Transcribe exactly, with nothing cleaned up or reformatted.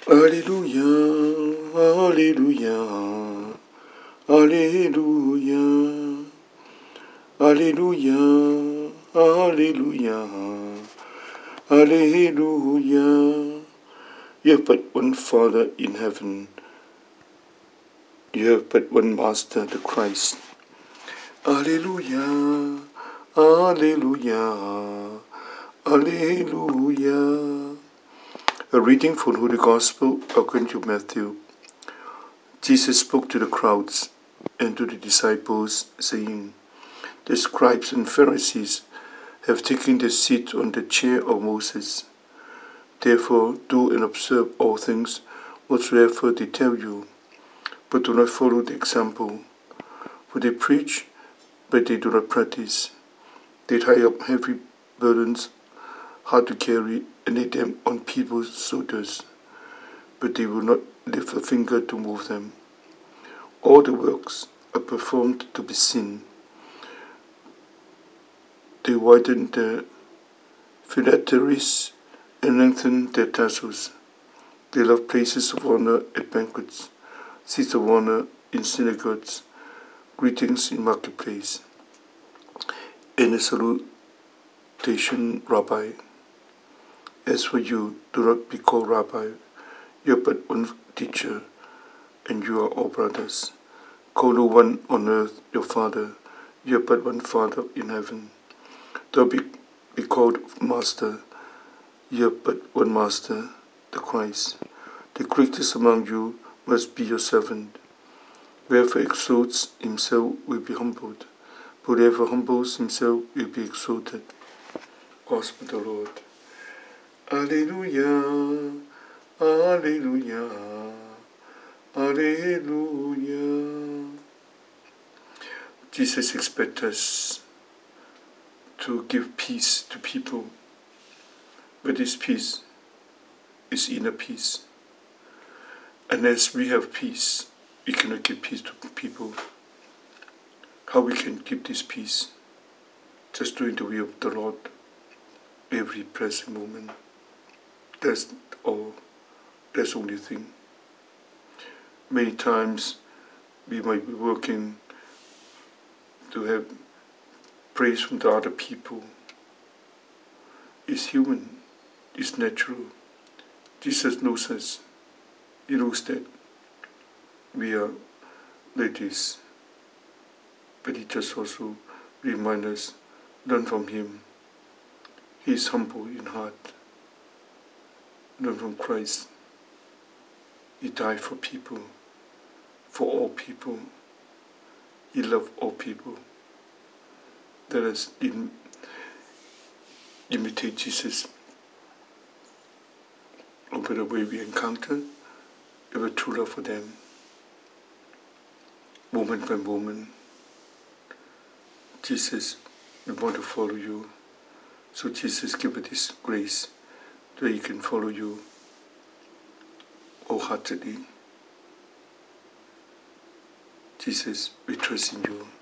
Hallelujah, hallelujah, hallelujah, hallelujah, hallelujah, hallelujah. You have but one Father in heaven. You have but one Master, the Christ. Hallelujah, hallelujah, hallelujah. A reading from the Holy Gospel according to Matthew. Jesus spoke to the crowds and to the disciples, saying, The scribes and Pharisees have taken the seat on the chair of Moses. Therefore do and observe all things whatsoever they tell you, but do not follow the example. For they preach, but they do not practice. They tie up heavy burdens, hard to carry, and lay them on people's shoulders, but they will not lift a finger to move them. All the works are performed to be seen. They widen their phylacteries and lengthen their tassels. They love places of honor at banquets, seats of honor in synagogues, greetings in marketplace, and a salutation, Rabbi. As for you, do not be called Rabbi. You are but one teacher, and you are all brothers. Call no one on earth your Father. You are but one Father in heaven. Do not be, be called Master. You are but one Master, the Christ. The greatest among you must be your servant. Whoever exalts himself will be humbled, but whoever humbles himself will be exalted. Gospel of the Lord. Alleluia, alleluia, alleluia. Jesus expects us to give peace to people, but this peace is inner peace. Unless we have peace, we cannot give peace to people. How we can give this peace? Just doing the will of the Lord every present moment. That's all. That's the only thing. Many times we might be working to have praise from the other people. It's human. It's natural. Jesus knows us. He knows that we are like this. But he just also reminds us, learn from him. He is humble in heart. Learn from Christ. He died for people, for all people. He loved all people. Let us im- imitate Jesus over the way we encounter, have a true love for them, moment by moment. Jesus, we want to follow you. So Jesus, give us this grace that he can follow you wholeheartedly. Jesus, we trust in you.